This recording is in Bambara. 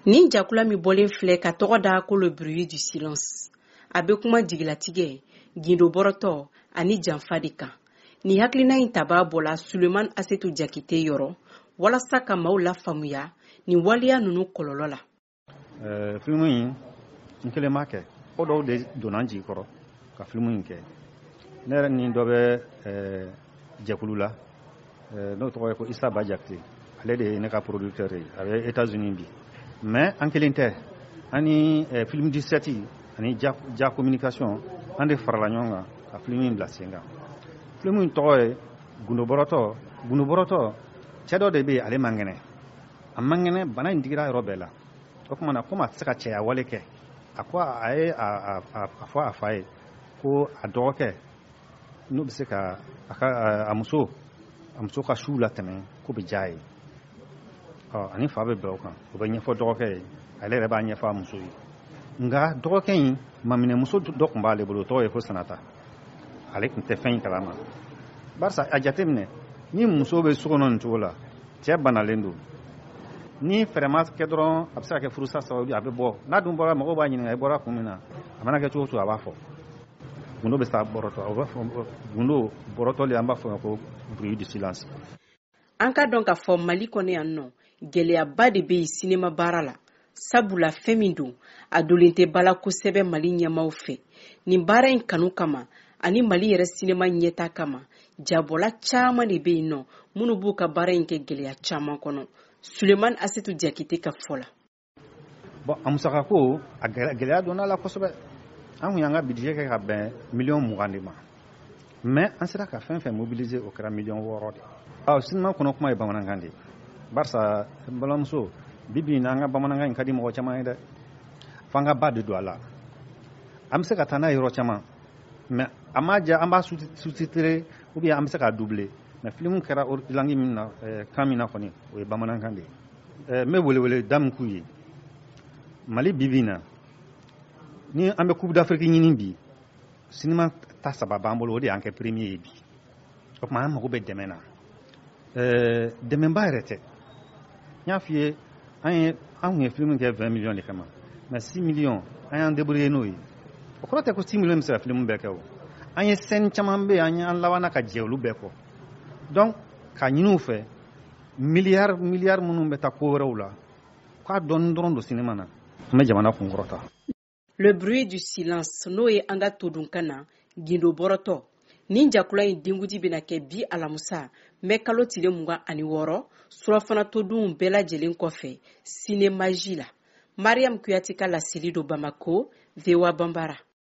Nin jakula mi bɔlen filɛ ka tɔgɔ da ko le bruit du silence. A bɛ kuma jigilatigɛ, gindo bɔrɔtɔ ani janfa de kan. Ni hakilina in tabaa bɔla Suleman Asetu Jakite yɔrɔ walasa ka maaw la faamuya ni waliya ninnu kɔlɔlɔ la. Filmu in n kelen ma kɛ. O dɔw de donna n jigi kɔrɔ ka filmu in kɛ. Ne yɛrɛ ni dɔ bɛ jɛkulu la n'o tɔgɔ ye ko Isa Ba Jakite. Ale de ye ne ka producteur ye. A bɛ États-Unis bi. Mais en kelen tɛ. Ani film 17 ani Ja Communication an de farala ɲɔgɔn kan ka film in bila sen kan. Film in tɔgɔ ye Gundo Bɔrɔtɔ. Gundo Bɔrɔtɔ cɛ dɔ de bɛ yen ale man kɛnɛ. A man kɛnɛ bana in digira yɔrɔ bɛɛ la. O kuma na komi a tɛ se ka cɛya wale kɛ. A ko a ye a fɔ a fa ye ko a dɔgɔkɛ n'o bɛ se ka a muso ka su la tɛmɛ ko bɛ diya ye. Ani fa bɛ bɛn o kan. O bɛ ɲɛfɔ dɔgɔkɛ ye. Ale yɛrɛ b'a ɲɛfɔ a muso ye. Nka dɔgɔkɛ in maminɛmuso dɔ tun b'ale bolo o tɔgɔ ye ko Sanata. Ale tun tɛ fɛn in kalama. Barisa a jateminɛ ni muso bɛ so kɔnɔ nin cogo la cɛ banalen don. Ni fɛrɛma kɛ dɔrɔn a bɛ se ka kɛ furusa sababu a bɛ bɔ. N'a dun bɔra mɔgɔw b'a ɲininka i bɔra kun min na a mana kɛ cogo o cogo a b'a fɔ. Gundo bɛ sa bɔrɔtɔ a b'a fɔ Gundo bɔrɔtɔli an b'a fɔ ko bruit du silence. An ka dɔn k'a fɔ Mali kɔnɔ yan nɔ gɛlɛyaba de bɛ yen sinema baara la. Sabula fɛn min don a dolen tɛ bala kosɛbɛ Mali ɲɛmaaw fɛ. Nin baara in kanu kama ani Mali yɛrɛ sinema ɲɛta kama jabɔla caman de bɛ yen nɔ minnu b'u ka baara in kɛ gɛlɛya caman kɔnɔ. Suleman Asetu Jakite ka fɔ la. Bon a musaka ko a gɛlɛya donna la kosɛbɛ. An kun y'an ka budget kɛ ka bɛn $20 de ma. Mais an sera ka fɛn fɛn mobiliser o kɛra $6 de. Sinima kɔnɔ kuma ye bamanankan de. Barisa n balimamuso bibi in an ka bamanankan in ka di mɔgɔ caman ye dɛ. F'an ka ba de don a la. An bɛ se ka taa n'a ye yɔrɔ caman. Mais a ma diya an b'a sous-titrer ou bien an bɛ se k'a doubler. Mais film kɛra langue min na kan min na kɔni o ye bamanankan de ye. N bɛ welewele da min k'u ye. Mali bibi in na ni an bɛ Coupe d'Afrique ɲini bi sinima ta 3 b'an bolo o de y'an kɛ premier ye bi. O tuma an mago bɛ dɛmɛ na. Dɛmɛba yɛrɛ tɛ. N y'a f'i ye an kun ye film kɛ 20 millions de kama. Mais 6 millions an y'an débrouiller n'o ye. O kɔrɔ tɛ ko 6 millions bɛ se ka film bɛɛ kɛ o. An ye scène caman bɛ yen an labanna ka jɛ olu bɛɛ kɔ. Donc ka ɲini u fɛ milliards minnu bɛ taa ko wɛrɛw la k'a dɔɔni dɔrɔn don sinima na an bɛ jamana kun kɔrɔta. Le bruit du silence n'o ye an ka todunkan na gindo bɔrɔtɔ. Nin jakula in denkundi bɛna kɛ bi alamusa mɛ kalo tile 26 surafana todunw bɛɛ lajɛlen kɔfɛ Cinémagie la. Mariam Kuyate ka laseli do Bamako, VOA Bambara.